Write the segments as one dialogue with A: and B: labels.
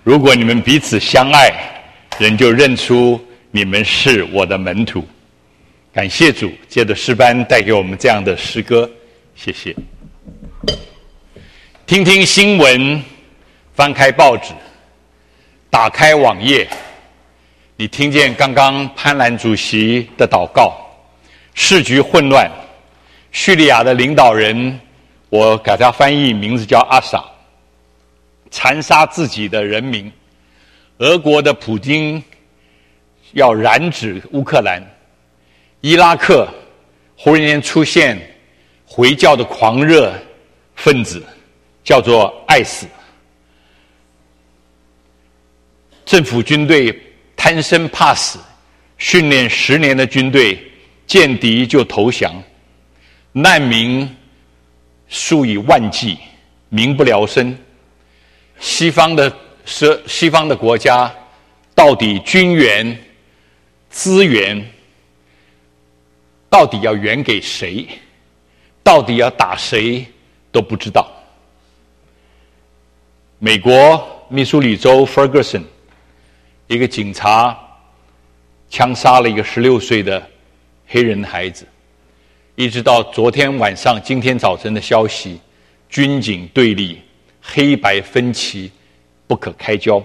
A: 如果你们彼此相爱，人就认出你们是我的门徒。感谢主，借着诗班带给我们这样的诗歌，谢谢。听听新闻，翻开报纸，打开网页，你听见刚刚潘澜主席的祷告，市局混乱，叙利亚的领导人，我给他翻译名字叫阿萨，残杀自己的人民，俄国的普京要染指乌克兰，伊拉克忽然间出现回教的狂热分子，叫做IS，政府军队贪生怕死，训练10年的军队见敌就投降，难民数以万计，民不聊生。西方的国家到底军援资源到底要援给谁，到底要打谁都不知道。美国密苏里州 Ferguson 一个警察枪杀了一个16岁的黑人孩子，一直到昨天晚上今天早晨的消息，军警对立，黑白分歧，不可开交。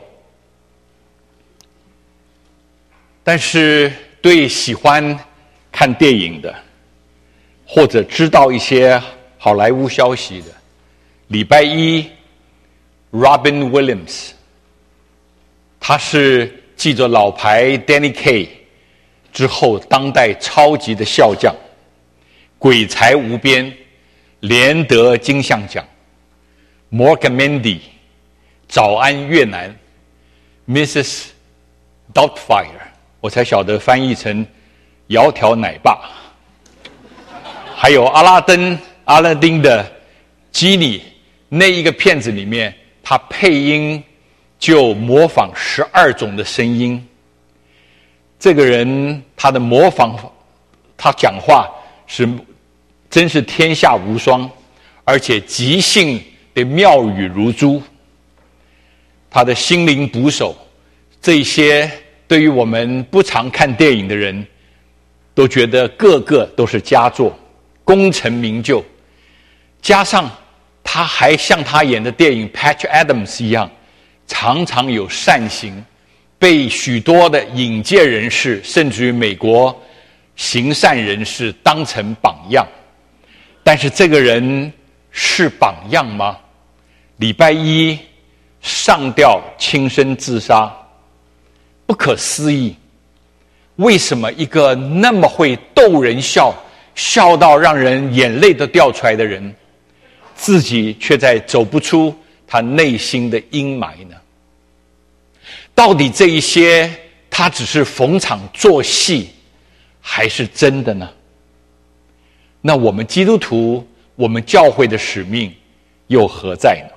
A: 但是对喜欢看电影的，或者知道一些好莱坞消息的，礼拜一 Robin Williams， 他是继着老牌 Danny Kaye 之后当代超级的笑匠，鬼才无边，连得金像奖。Mork Mindy 早安越南 Mrs. Doubtfire， 我才晓得翻译成窈窕奶爸。还有阿拉丁的基尼，那一个片子里面他配音就模仿12种的声音。这个人他的模仿，他讲话真是天下无双，而且即兴的妙语如珠。他的心灵捕手，这些对于我们不常看电影的人都觉得个个都是佳作，功成名就。加上他还像他演的电影 Patch Adams 一样，常常有善行，被许多的影界人士甚至于美国行善人士当成榜样。但是这个人是榜样吗？礼拜一上吊轻生自杀，不可思议。为什么一个那么会逗人笑，笑到让人眼泪都掉出来的人，自己却在走不出他内心的阴霾呢？到底这一些他只是逢场作戏，还是真的呢？那我们基督徒，我们教会的使命又何在呢？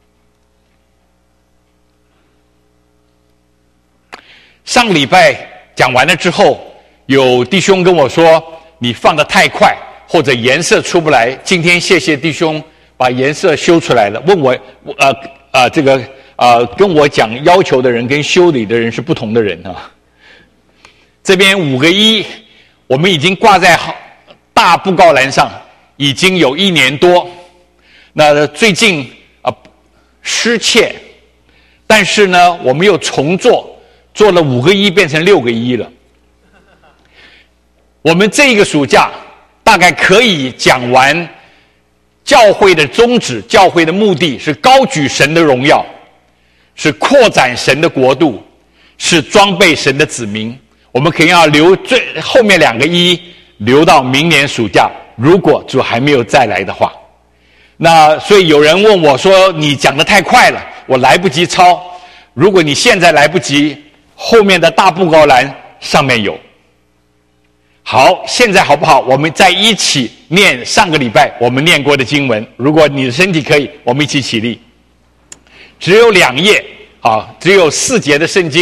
A: 上个礼拜讲完了之后，有弟兄跟我说你放得太快，或者颜色出不来。今天谢谢弟兄把颜色修出来了，问我跟我讲要求的人跟修理的人是不同的人啊。这边5个1，我们已经挂在大布告栏上，已经有1年多。那最近失窃，但是呢，我们又重做了5个1变成6个1了。我们这个暑假大概可以讲完教会的宗旨，教会的目的是高举神的荣耀，是扩展神的国度，是装备神的子民。我们肯定要留最后面2个1留到明年暑假，如果主还没有再来的话。那所以有人问我说你讲得太快了，我来不及抄。如果你现在来不及，后面的大布告栏上面有。好，现在好不好？我们再一起念上个礼拜我们念过的经文。如果你的身体可以，我们一起起立。只有2页只有4节的圣经，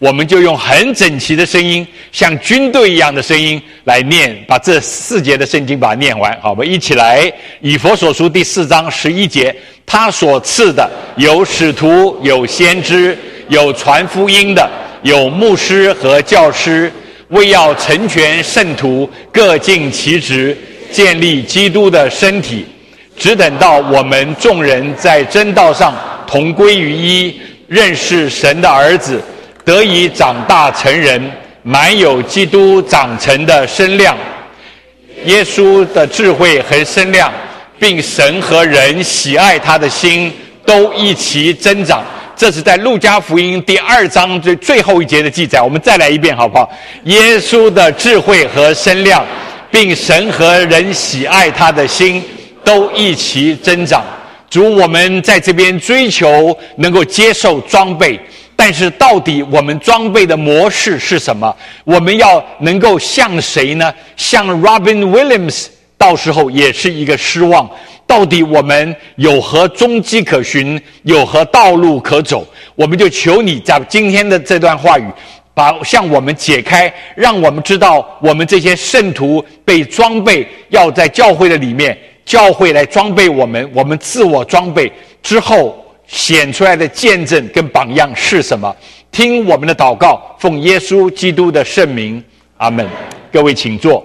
A: 我们就用很整齐的声音，像军队一样的声音来念，把这4节的圣经把它念完。好，我们一起来。以弗所书第4章11节，他所赐的有使徒，有先知，有传福音的，有牧师和教师，为要成全圣徒，各尽其职，建立基督的身体，只等到我们众人在真道上同归于一，认识神的儿子，得以长大成人，满有基督长成的身量，耶稣的智慧和身量，并神和人喜爱他的心都一起增长。这是在路加福音第2章最后一节的记载。我们再来一遍好不好？耶稣的智慧和身量，并神和人喜爱他的心都一起增长。主，我们在这边追求能够接受装备，但是到底我们装备的模式是什么？我们要能够像谁呢？像 Robin Williams 到时候也是一个失望。到底我们有何踪迹可循，有何道路可走？我们就求你在今天的这段话语向我们解开，让我们知道我们这些圣徒被装备，要在教会的里面，教会来装备我们，我们自我装备之后显出来的见证跟榜样是什么？听我们的祷告，奉耶稣基督的圣名，阿们。各位请坐。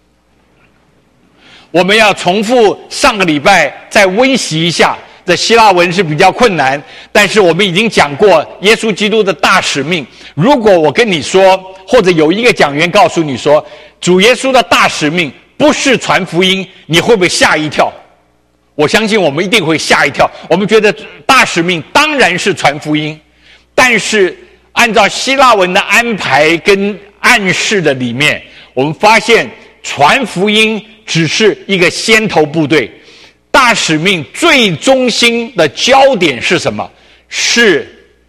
A: 我们要重复上个礼拜再温习一下，这希腊文是比较困难，但是我们已经讲过耶稣基督的大使命。如果我跟你说，或者有一个讲员告诉你说，主耶稣的大使命不是传福音，你会不会吓一跳？我相信我们一定会吓一跳。我们觉得大使命当然是传福音，但是按照希腊文的安排跟暗示的里面，我们发现传福音只是一个先头部队，大使命最中心的焦点是什么？是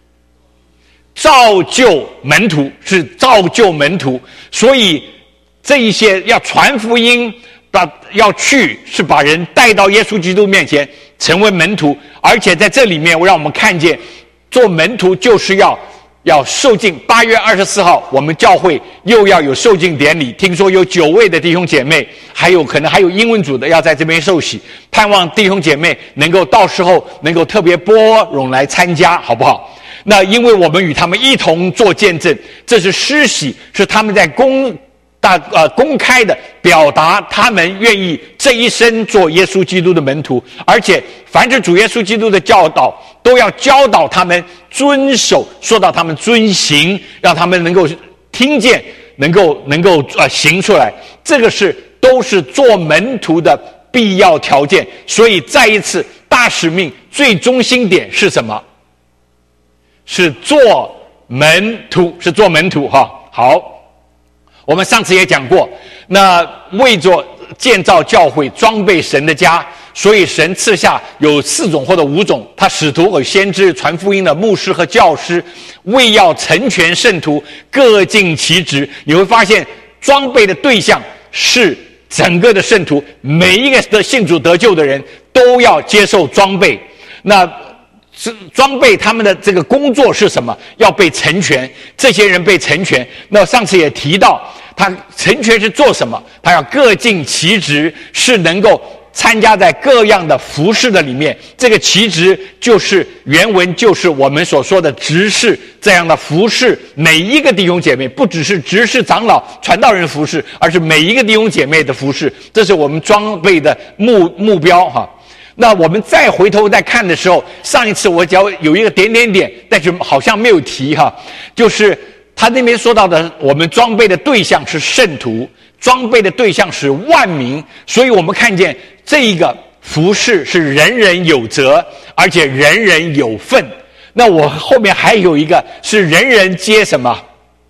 A: 造就门徒，是造就门徒。所以这一些要传福音，要去是把人带到耶稣基督面前，成为门徒。而且在这里面，让我们看见，做门徒就是要受浸。8月24号，我们教会又要有受浸典礼，听说有9位的弟兄姐妹，可能还有英文组的要在这边受洗，盼望弟兄姐妹能够到时候能够特别拨冗来参加，好不好？那因为我们与他们一同做见证，这是施洗，是他们在公开的表达他们愿意这一生做耶稣基督的门徒，而且凡是主耶稣基督的教导都要教导他们遵守，说到他们遵行，让他们能够听见，能够行出来。这个都是做门徒的必要条件。所以再一次，大使命最中心点是什么？是做门徒，是做门徒哈。好，我们上次也讲过，那为着建造教会，装备神的家，所以神赐下有4种或者5种，他使徒和先知，传福音的牧师和教师，为要成全圣徒，各尽其职。你会发现装备的对象是整个的圣徒，每一个的信主得救的人都要接受装备。那装备他们的这个工作是什么？要被成全，这些人被成全。那上次也提到，他成全是做什么？他要各尽其职，是能够参加在各样的服事的里面。这个其职就是原文就是我们所说的执事，这样的服事每一个弟兄姐妹，不只是执事长老传道人服事，而是每一个弟兄姐妹的服事，这是我们装备的目标哈。那我们再回头再看的时候，上一次我只要有一个点，但是好像没有提哈，就是他那边说到的，我们装备的对象是圣徒，装备的对象是万民，所以我们看见这一个服事是人人有责，而且人人有份。那我后面还有一个是人人皆什么？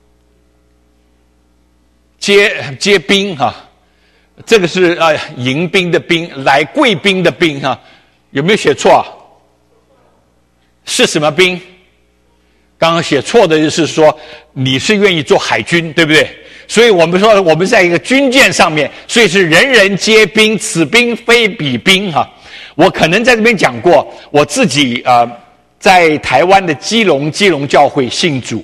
A: 皆兵哈。这个是迎宾的宾，来贵宾的宾哈，有没有写错啊？是什么宾？刚刚写错的就是说你是愿意做海军，对不对？所以我们说我们在一个军舰上面，所以是人人皆兵，此兵非彼兵哈。我可能在这边讲过，我自己在台湾的基隆教会信主，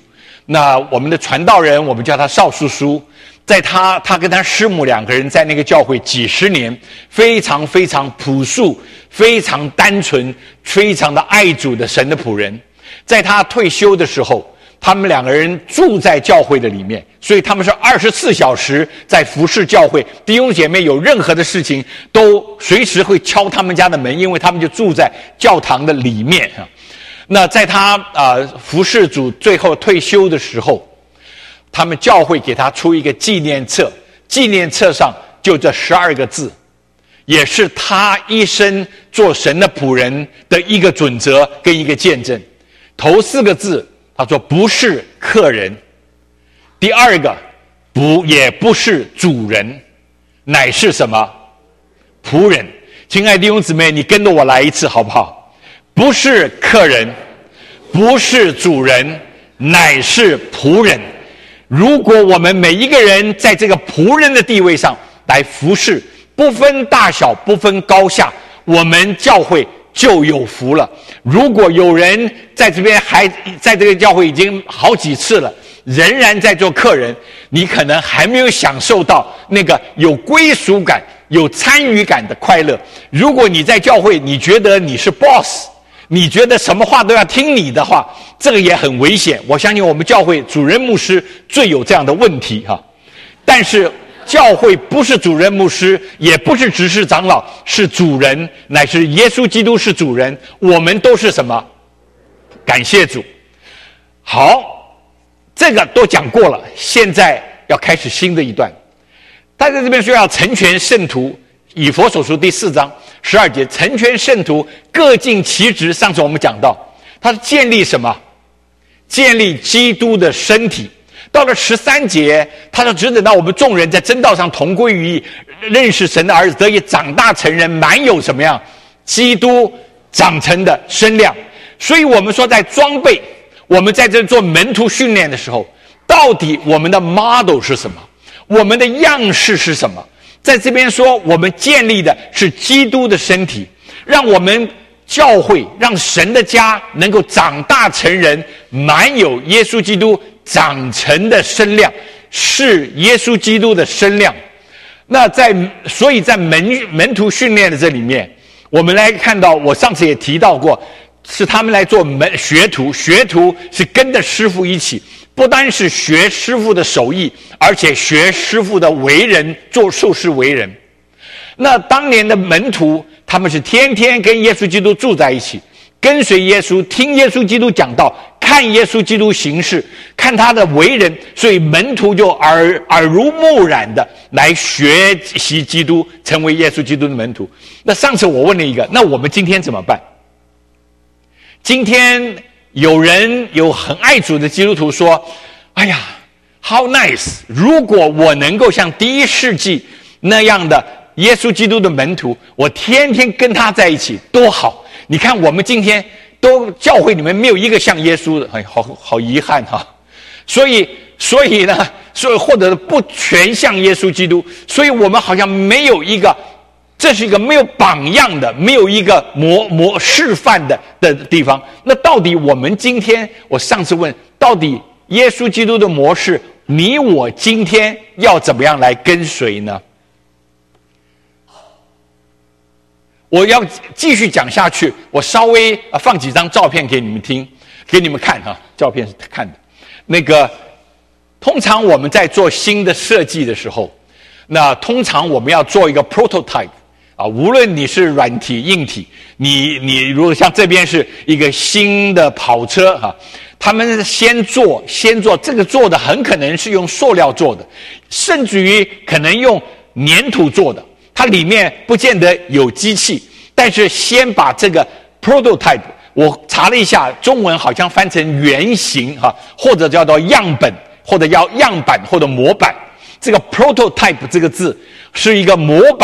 A: 那我们的传道人，我们叫他邵叔叔，在他跟他师母两个人在那个教会几十年，非常非常朴素，非常单纯，非常的爱主的神的仆人。在他退休的时候，他们两个人住在教会的里面，所以他们是24小时在服侍教会。弟兄姐妹有任何的事情，都随时会敲他们家的门，因为他们就住在教堂的里面啊。那在他服侍主最后退休的时候，他们教会给他出一个纪念册，纪念册上就这12个字，也是他一生做神的仆人的一个准则跟一个见证。头4个字他说不是客人，第2个也不是主人，乃是什么？仆人。亲爱的弟兄姊妹，你跟着我来一次好不好？不是客人，不是主人，乃是仆人。如果我们每一个人在这个仆人的地位上来服侍，不分大小，不分高下，我们教会就有福了。如果有人在这边还在这个教会已经好几次了，仍然在做客人，你可能还没有享受到那个有归属感、有参与感的快乐。如果你在教会，你觉得你是 boss， 你觉得什么话都要听你的话，这个也很危险。我相信我们教会主任牧师最有这样的问题哈。但是教会不是主任牧师，也不是执事长老，是主人，乃是耶稣基督是主人。我们都是什么？感谢主。好，这个都讲过了，现在要开始新的一段。他在这边说要成全圣徒，以弗所书第4章12节，成全圣徒，各尽其职。上次我们讲到，他是建立什么？建立基督的身体。到了13节，他说只等到我们众人在真道上同归于一，认识神的儿子，得以长大成人，满有什么样？基督长成的身量。所以我们说在装备，我们在这做门徒训练的时候，到底我们的 model 是什么？我们的样式是什么？在这边说我们建立的是基督的身体，让我们教会，让神的家能够长大成人，满有耶稣基督长成的身量，是耶稣基督的身量。那所以在门徒训练的这里面，我们来看到，我上次也提到过，是他们来做学徒，学徒是跟着师傅一起，不单是学师傅的手艺，而且学师傅的为人，做受事为人。那当年的门徒，他们是天天跟耶稣基督住在一起，跟随耶稣，听耶稣基督讲道，看耶稣基督行事，看他的为人，所以门徒就耳濡目染的来学习基督，成为耶稣基督的门徒。那上次我问了一个，那我们今天怎么办？今天有很爱主的基督徒说，哎呀 how nice， 如果我能够像第1世纪那样的耶稣基督的门徒，我天天跟他在一起多好。你看我们今天都教会里面没有一个像耶稣的，好遗憾哈。所以或者不全像耶稣基督，所以我们好像没有一个，这是一个没有榜样的，没有一个示范的地方。那到底我们今天，我上次问，到底耶稣基督的模式，你我今天要怎么样来跟随呢？我要继续讲下去，我稍微放几张照片给你们听，给你们看哈，照片是看的。那个通常我们在做新的设计的时候，那通常我们要做一个 prototype 啊，无论你是软体硬体，你如果像这边是一个新的跑车哈，他们先做这个做的很可能是用塑料做的，甚至于可能用粘土做的。它里面不见得有机器，但是先把这个 prototype， 我查了一下，中文好像翻成原型哈，或者叫做样本，或者要样板或者模板。这个 prototype 这个字是一个模板，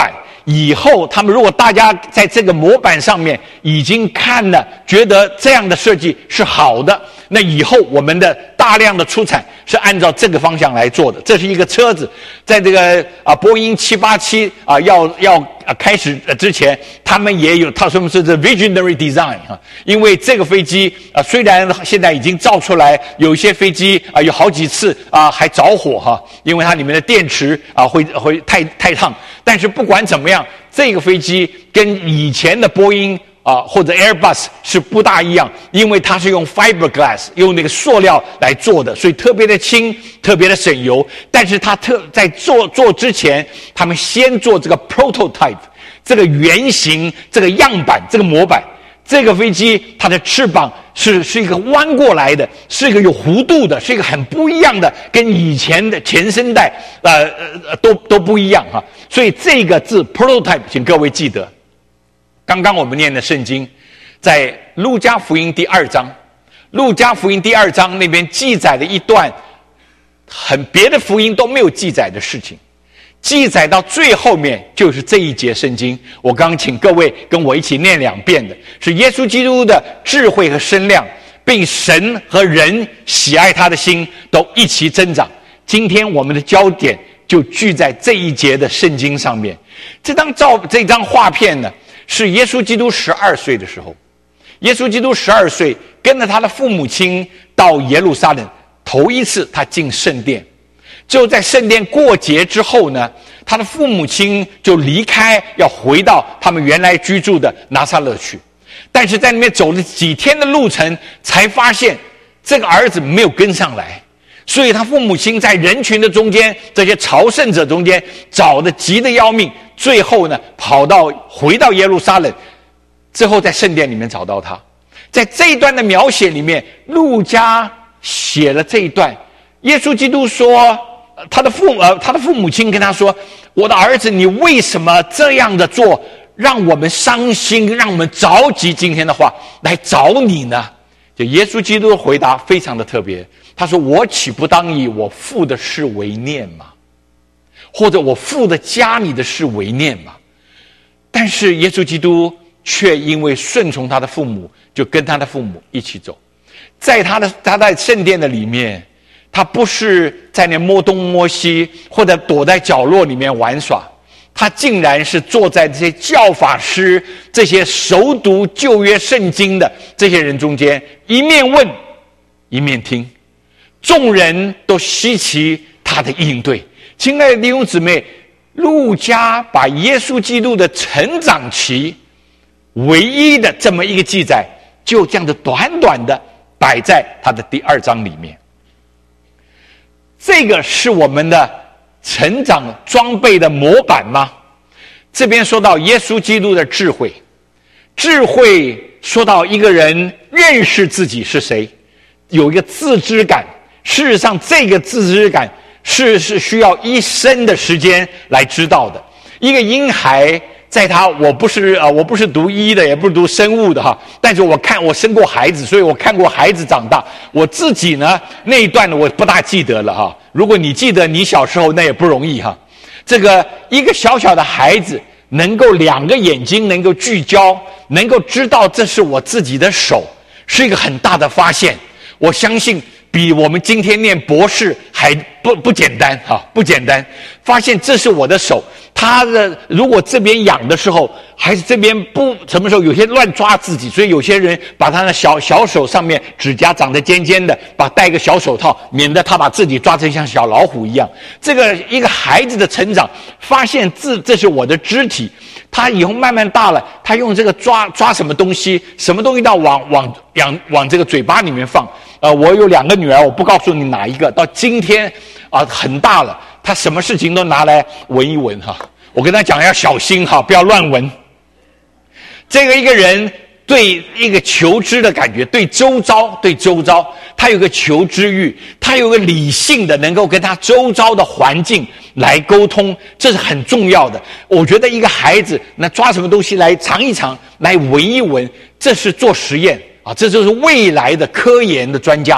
A: 以后他们如果大家在这个模板上面已经看了，觉得这样的设计是好的，那以后我们的大量的出产是按照这个方向来做的。这是一个车子，在这个波音787要开始之前，他们也有他说是 the visionary design 因为这个飞机虽然现在已经造出来，有一些飞机有好几次还着火因为它里面的电池会太烫，但是不管怎么样，这个飞机跟以前的波音或者 Airbus 是不大一样，因为它是用 fiberglass 用那个塑料来做的，所以特别的轻，特别的省油。但是它在做之前，他们先做这个 prototype 这个原型，这个样板，这个模板。这个飞机它的翅膀是一个弯过来的，是一个有弧度的，是一个很不一样的，跟以前的前身代都不一样所以这个字 prototype 请各位记得。刚刚我们念的圣经在路加福音第2章，路加福音第2章那边记载了一段别的福音都没有记载的事情，记载到最后面就是这一节圣经，我刚刚请各位跟我一起念2遍的，是耶稣基督的智慧和身量，并神和人喜爱他的心都一起增长。今天我们的焦点就聚在这一节的圣经上面。这张画片呢，是耶稣基督12岁的时候，耶稣基督12岁跟着他的父母亲到耶路撒冷，头一次他进圣殿。就在圣殿过节之后呢，他的父母亲就离开，要回到他们原来居住的拿撒勒去。但是在那边走了几天的路程，才发现这个儿子没有跟上来，所以他父母亲在人群的中间，这些朝圣者中间找得急得要命，最后呢回到耶路撒冷之后，在圣殿里面找到他。在这一段的描写里面，路加写了这一段，耶稣基督说他的父母亲跟他说，我的儿子，你为什么这样的做，让我们伤心，让我们着急，今天的话来找你呢？就耶稣基督的回答非常的特别，他说，我岂不当以我父的事为念吗？或者我父的家里的事为念吗？但是耶稣基督却因为顺从他的父母，就跟他的父母一起走。在他在圣殿的里面，他不是在那摸东摸西，或者躲在角落里面玩耍，他竟然是坐在这些教法师，这些熟读旧约圣经的这些人中间，一面问一面听，众人都稀奇他的应对。亲爱的弟兄姊妹，路加把耶稣基督的成长期唯一的这么一个记载，就这样的短短的摆在他的第2章里面。这个是我们的成长装备的模板吗？这边说到耶稣基督的智慧，智慧说到一个人认识自己是谁，有一个自知感。事实上这个自知感是需要一生的时间来知道的。一个婴孩在我不是读医的，也不是读生物的但是我生过孩子，所以我看过孩子长大。我自己呢那一段我不大记得了如果你记得你小时候，那也不容易这个一个小小的孩子能够2个眼睛能够聚焦，能够知道这是我自己的手，是一个很大的发现。我相信比我们今天念博士还不简单不简单。发现这是我的手，他的如果这边痒的时候，还是这边不什么时候有些乱抓自己，所以有些人把他的小手上面指甲长得尖尖的，戴个小手套，免得他把自己抓成像小老虎一样。这个一个孩子的成长，发现这是我的肢体，他以后慢慢大了，他用这个抓什么东西都往这个嘴巴里面放。我有2个女儿，我不告诉你哪一个，到今天很大了，她什么事情都拿来闻一闻我跟她讲要小心不要乱闻。这个一个人对一个求知的感觉，对周遭他有个求知欲，他有个理性的能够跟他周遭的环境来沟通，这是很重要的。我觉得一个孩子那抓什么东西来尝一尝，来闻一闻，这是做实验这就是未来的科研的专家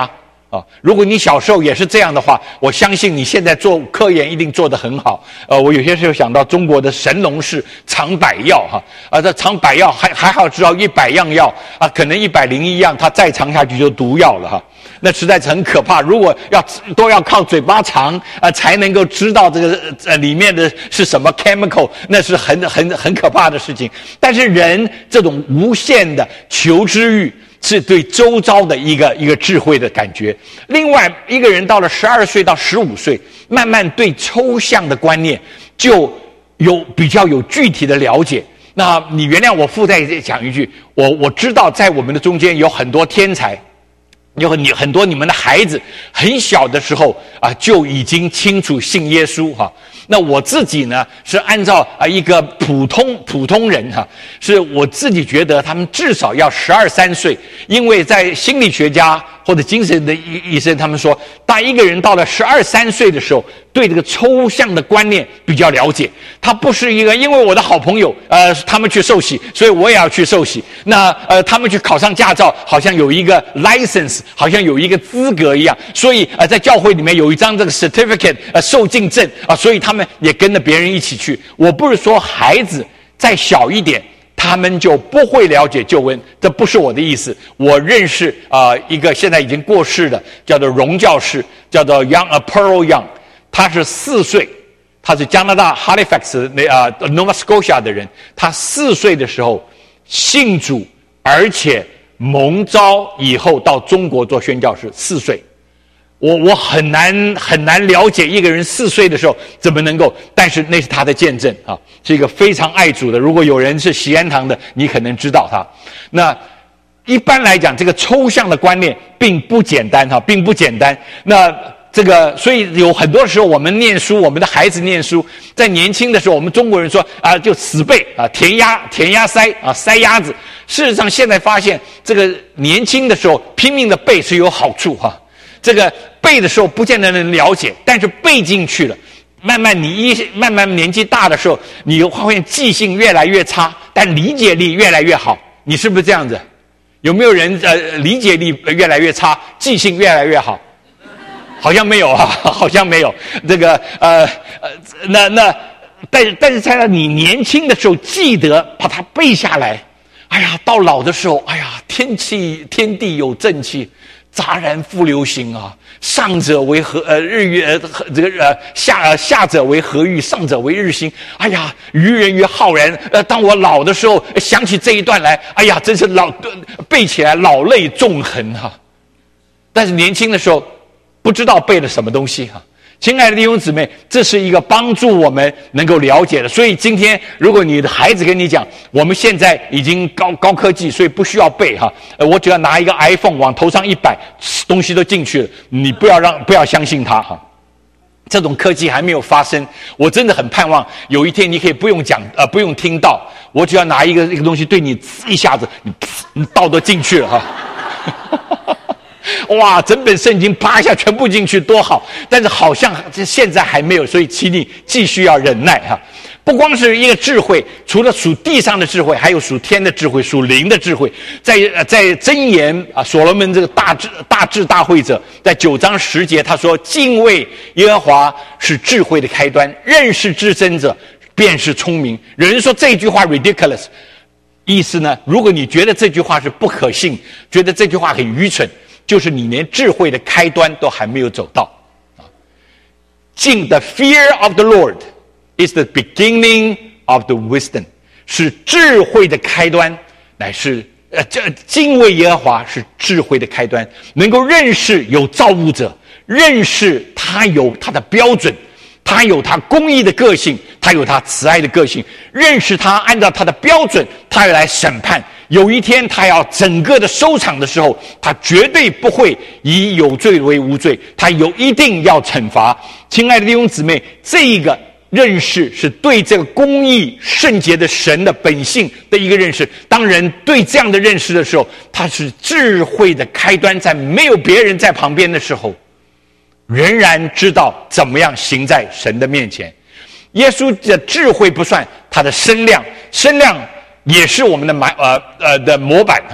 A: 如果你小时候也是这样的话，我相信你现在做科研一定做得很好。我有些时候想到中国的神农氏尝百药这尝百药还好知道100样药可能101样他再尝下去就毒药了那实在是很可怕。如果都要靠嘴巴尝才能够知道这个里面的是什么 chemical， 那是很可怕的事情。但是人这种无限的求知欲是对周遭的一个智慧的感觉。另外一个人到了12岁到15岁，慢慢对抽象的观念就比较有具体的了解。那你原谅我附带讲一句，我知道在我们的中间有很多天才，有很多你们的孩子很小的时候就已经清楚信耶稣那我自己呢是按照一个普通人是我自己觉得他们至少要12、13岁，因为在心理学家或者精神的医生他们说，当一个人到了12、13岁的时候，对这个抽象的观念比较了解。他不是一个因为我的好朋友他们去受洗，所以我也要去受洗。那他们去考上驾照，好像有一个 license， 好像有一个资格一样，所以在教会里面有一张这个 certificate 受浸证所以他们也跟着别人一起去。我不是说孩子再小一点他们就不会了解救恩，这不是我的意思。我认识一个现在已经过世的叫做荣教士，叫做 Pearl Young， 他是4岁，他是加拿大 Halifax Nova Scotia 的人。他4岁的时候信主，而且蒙召以后到中国做宣教士。4岁，我很难了解一个人4岁的时候怎么能够，但是那是他的见证是一个非常爱主的。如果有人是喜安堂的，你可能知道他。那一般来讲，这个抽象的观念并不简单并不简单。那这个，所以有很多时候我们念书，我们的孩子念书，在年轻的时候，我们中国人说就死背填鸭塞塞鸭子。事实上，现在发现这个年轻的时候拼命的背是有好处这个背的时候不见得能了解，但是背进去了，慢慢年纪大的时候，你会发现记性越来越差，但理解力越来越好。你是不是这样子？有没有人理解力越来越差，记性越来越好？好像没有好像没有。这个但是在你年轻的时候记得把它背下来，到老的时候，天地有正气，杂然复流行上者为日月下者为和玉，上者为日星。愚人于浩然。当我老的时候想起这一段来，真是背起来老泪纵横但是年轻的时候不知道背了什么东西亲爱的弟兄姊妹，这是一个帮助我们能够了解的。所以今天如果你的孩子跟你讲，我们现在已经高科技，所以不需要背我只要拿一个 iPhone 往头上一摆，东西都进去了，你不要相信他这种科技还没有发生。我真的很盼望有一天你可以不用讲不用听到，我只要拿一个东西对你一下子，你道都进去了哇，整本圣经啪一下全部进去多好。但是好像现在还没有，所以请你继续要忍耐不光是一个智慧，除了属地上的智慧，还有属天的智慧，属灵的智慧。在箴言所罗门这个大智大慧者，在9章10节他说，敬畏耶和华是智慧的开端，认识至真者便是聪明。有人说这句话 ridiculous， 意思呢，如果你觉得这句话是不可信，觉得这句话很愚蠢，就是你连智慧的开端都还没有走到The fear of the Lord is the beginning of the wisdom， 是智慧的开端，乃是敬畏耶和华是智慧的开端。能够认识有造物者，认识他有他的标准，他有他公义的个性，他有他慈爱的个性，认识他按照他的标准，他要来审判。有一天他要整个的收场的时候，他绝对不会以有罪为无罪，他一定要惩罚。亲爱的弟兄姊妹，这一个认识是对这个公义圣洁的神的本性的一个认识。当人对这样的认识的时候，他是智慧的开端，在没有别人在旁边的时候，仍然知道怎么样行在神的面前。耶稣的智慧不算，他的身量也是我们的模板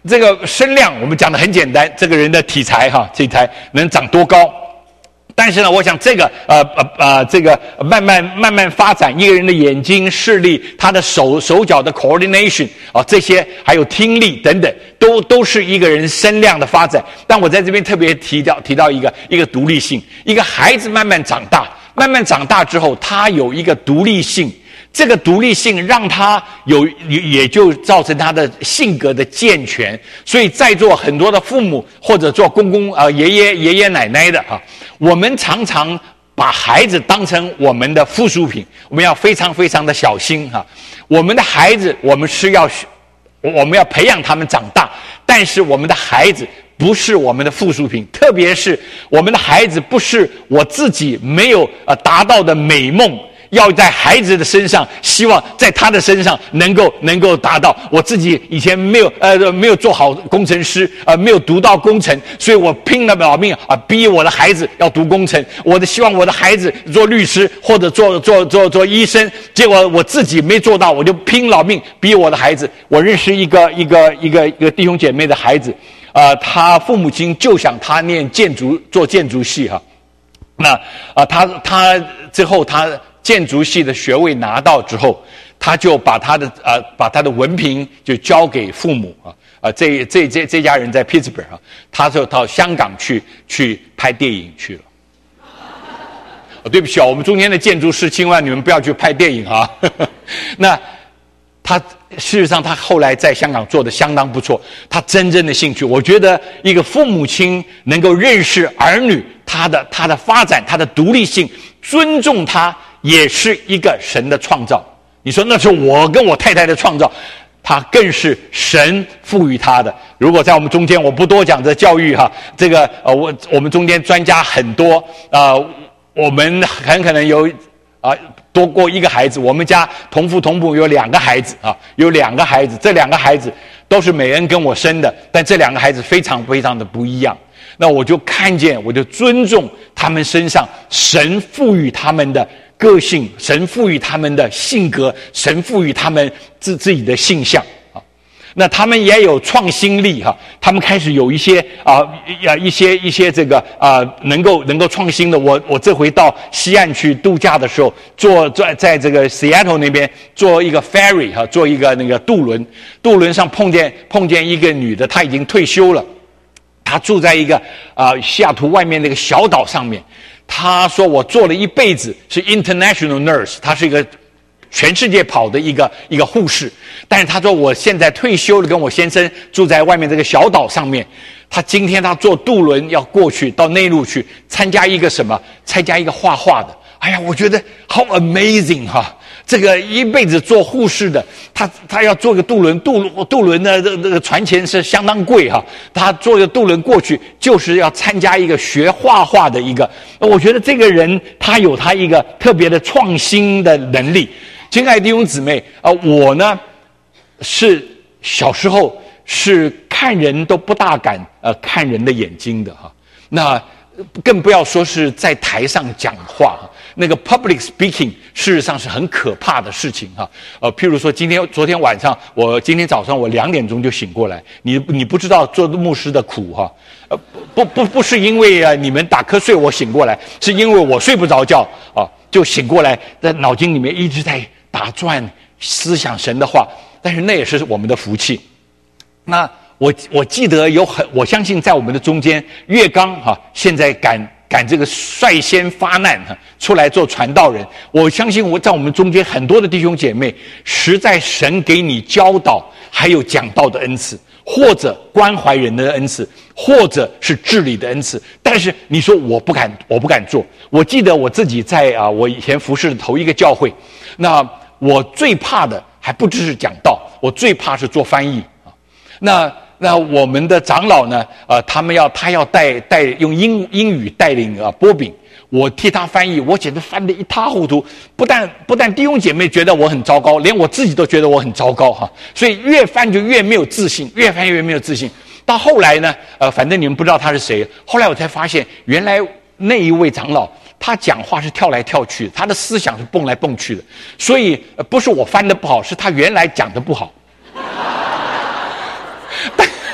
A: 这个身量我们讲的很简单，这个人的体裁体裁能长多高。但是呢，我想这个这个慢慢发展，一个人的眼睛视力，他的手脚的 coordination 这些还有听力等等，都是一个人身量的发展。但我在这边特别提到一个独立性，一个孩子慢慢长大之后，他有一个独立性。这个独立性让他也就造成他的性格的健全。所以在座很多的父母或者做公公爷爷奶奶的我们常常把孩子当成我们的附属品，我们要非常非常的小心我们的孩子我们要培养他们长大，但是我们的孩子不是我们的附属品，特别是我们的孩子不是我自己没有达到的美梦，要在孩子的身上，希望在他的身上能够达到。我自己以前没有做好工程师没有读到工程，所以我拼了老命逼我的孩子要读工程。希望我的孩子做律师或者做医生，结果我自己没做到，我就拼老命逼我的孩子。我认识一个弟兄姐妹的孩子他父母亲就想他念做建筑系那他之后他建筑系的学位拿到之后，他就把他的文凭就交给父母这家人在 Pittsburgh 他就到香港去拍电影去了。对不起我们中间的建筑师，千万你们不要去拍电影那他事实上他后来在香港做得相当不错，他真正的兴趣，我觉得一个父母亲能够认识儿女他的发展，他的独立性，尊重他，也是一个神的创造。你说那是我跟我太太的创造，他更是神赋予他的。如果在我们中间，我不多讲这教育这个我们中间专家很多我们很可能有多过一个孩子，我们家同父同母有2个孩子有2个孩子，这2个孩子都是美恩跟我生的，但这2个孩子非常非常的不一样。那我就看见，我就尊重他们身上神赋予他们的个性，神赋予他们的性格，神赋予他们自己的性向那他们也有创新力他们开始有一些一些这个能够创新的。我这回到西岸去度假的时候，在这个 Seattle 那边坐一个 ferry 坐一个那个渡轮上碰见一个女的，她已经退休了，她住在一个西雅图外面那个小岛上面。她说我做了一辈子是 international nurse， 她是一个全世界跑的一个护士，但是他说我现在退休了，跟我先生住在外面这个小岛上面。今天他坐渡轮要过去到内陆去参加一个画画的。哎呀，我觉得好 amazing 这个一辈子做护士的，他要坐个渡轮的这个船钱是相当贵他坐个渡轮过去就是要参加一个学画画的一个。我觉得这个人他有他一个特别的创新的能力。亲爱的弟兄姊妹我呢是小时候是看人都不大敢看人的眼睛的那更不要说是在台上讲话那个 public speaking 事实上是很可怕的事情譬如说昨天晚上今天早上我2点钟就醒过来，你不知道做牧师的苦不是因为你们打瞌睡我醒过来，是因为我睡不着觉就醒过来，在脑筋里面一直在打转思想神的话，但是那也是我们的福气。那我记得我相信在我们的中间，岳刚现在敢这个率先发难出来做传道人，我相信在我们中间很多的弟兄姐妹，实在神给你教导还有讲道的恩赐，或者关怀人的恩赐，或者是治理的恩赐，但是你说我不敢做。我记得我自己在我以前服侍的头一个教会，那我最怕的还不只是讲道，我最怕是做翻译那我们的长老呢他要带用英语带领波饼，我替他翻译，我简直翻得一塌糊涂，不但弟兄姐妹觉得我很糟糕，连我自己都觉得我很糟糕所以越翻就越没有自信，越翻越没有自信。到后来呢反正你们不知道他是谁，后来我才发现原来那一位长老他讲话是跳来跳去的，他的思想是蹦来蹦去的，所以不是我翻得不好，是他原来讲得不好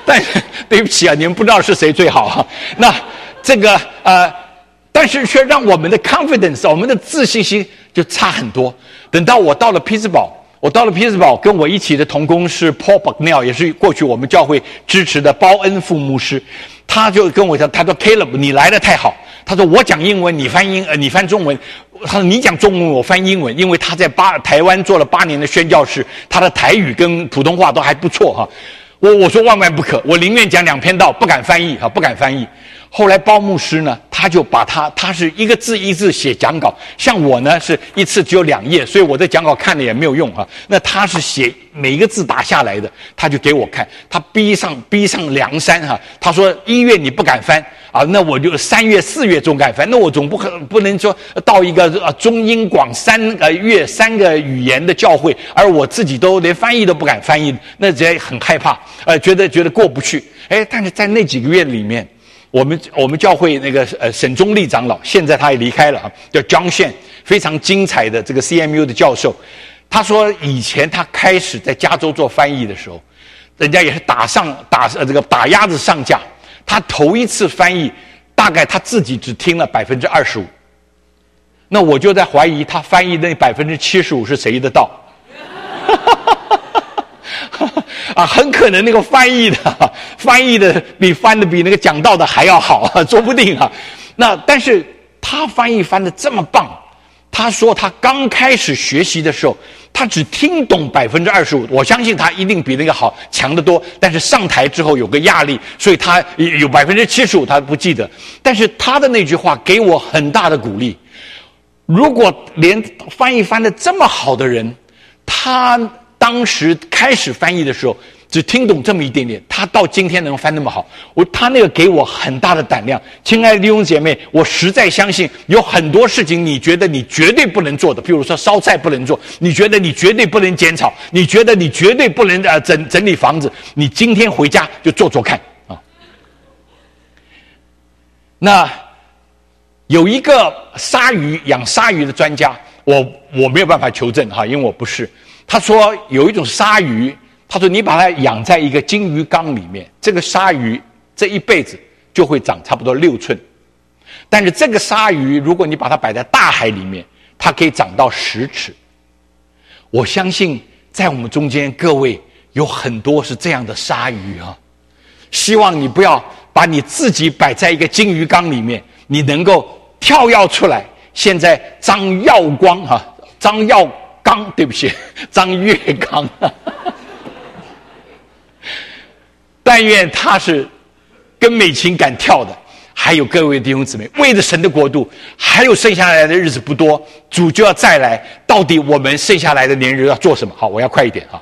A: 但是对不起啊，你们不知道是谁最好啊。那这个但是却让我们的 confidence， 我们的自信心就差很多。等到我到了匹兹堡，跟我一起的同工是 Paul Bucknell， 也是过去我们教会支持的包恩副牧师，他就跟我讲，他说 Caleb， 你来得太好。他说我讲英文，你翻中文。他说你讲中文，我翻英文，因为他在台湾做了8年的宣教士，他的台语跟普通话都还不错哈。我说万万不可，我宁愿讲2篇道，不敢翻译。后来包牧师呢，他就把他是一个字一字写讲稿，像我呢是一次只有2页，所以我的讲稿看了也没有用哈。那他是写每一个字打下来的，他就给我看，他逼上梁山哈。他说1月你不敢翻啊，那我就3月4月总敢翻，那我总不能说到一个中英广3个语言的教会，而我自己都连翻译都不敢翻译，那直接很害怕，觉得过不去。但是在那几个月里面，我们教会那个沈宗立长老，现在他也离开了啊，叫 John Shen， 非常精彩的这个 CMU 的教授。他说以前他开始在加州做翻译的时候，人家也是打鸭子上架，他头一次翻译大概他自己只听了25%。那我就在怀疑他翻译的那75%是谁的道。很可能那个翻译的比那个讲道的还要好，说不定啊。但是他翻得这么棒，他说他刚开始学习的时候，他只听懂25%，我相信他一定比那个强得多。但是上台之后有个压力，所以他有75%他不记得。但是他的那句话给我很大的鼓励。如果连翻得这么好的人，他当时开始翻译的时候只听懂这么一点点，他到今天能翻那么好，他那个给我很大的胆量。亲爱的弟兄姐妹，我实在相信有很多事情你觉得你绝对不能做的，譬如说烧菜不能做，你觉得你绝对不能剪草，你觉得你绝对不能整理房子，你今天回家就做做看啊。那有一个养鲨鱼的专家，我没有办法求证哈，因为我不是。他说有一种鲨鱼，他说你把它养在一个金鱼缸里面，这个鲨鱼这一辈子就会长差不多6寸。但是这个鲨鱼如果你把它摆在大海里面，它可以长到10尺。我相信在我们中间各位有很多是这样的鲨鱼啊，希望你不要把你自己摆在一个金鱼缸里面，你能够跳跃出来。现在张耀刚，对不起，张月刚，但愿他是跟美琴敢跳的。还有各位弟兄姊妹，为了神的国度，还有剩下来的日子不多，主就要再来。到底我们剩下来的年日要做什么？好，我要快一点啊！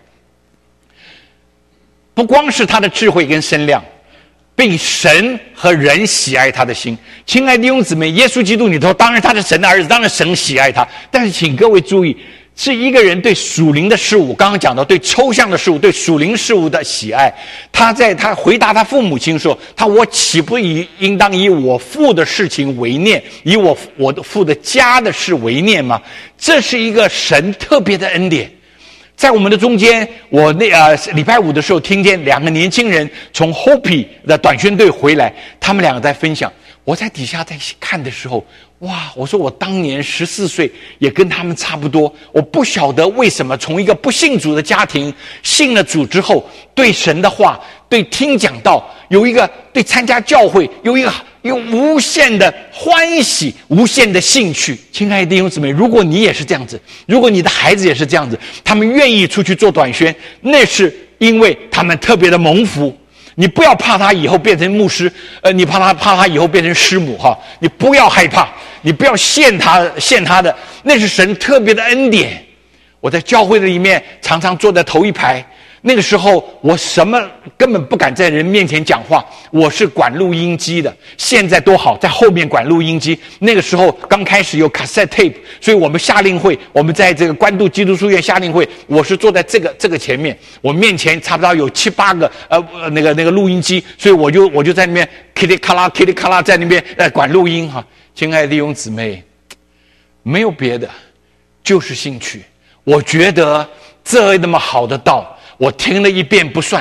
A: 不光是他的智慧跟身量，并神和人喜爱他的心。亲爱的弟兄姊妹，耶稣基督里头当然他是神的儿子，当然神喜爱他，但是请各位注意，是一个人对属灵的事物，刚刚讲到对抽象的事物，对属灵事物的喜爱。他回答他父母亲说，我岂不应当以我父的事情为念，以我的父的家的事为念吗？这是一个神特别的恩典。在我们的中间，我礼拜5的时候听见2个年轻人从 Hopi 的短宣队回来，他们2个在分享。我在底下在看的时候，哇！我说我当年14岁也跟他们差不多，我不晓得为什么从一个不信主的家庭信了主之后，对神的话，对听讲道，有一个对参加教会有无限的欢喜，无限的兴趣。亲爱的弟兄姊妹，如果你也是这样子，如果你的孩子也是这样子，他们愿意出去做短宣，那是因为他们特别的蒙福。你不要怕他以后变成牧师，你怕他以后变成师母哈，你不要害怕，你不要陷他的，那是神特别的恩典。我在教会的里面常常坐在头一排，那个时候我什么根本不敢在人面前讲话，我是管录音机的。现在多好，在后面管录音机。那个时候刚开始有 cassette tape， 所以我们夏令会，我们在这个关渡基督书院夏令会，我是坐在这个前面，我面前差不多有7、8个那个录音机，所以我就在那边噼里咔啦在那边管录音哈。亲爱的弟兄姊妹，没有别的，就是兴趣。我觉得这那么好的道，我听了1遍不算，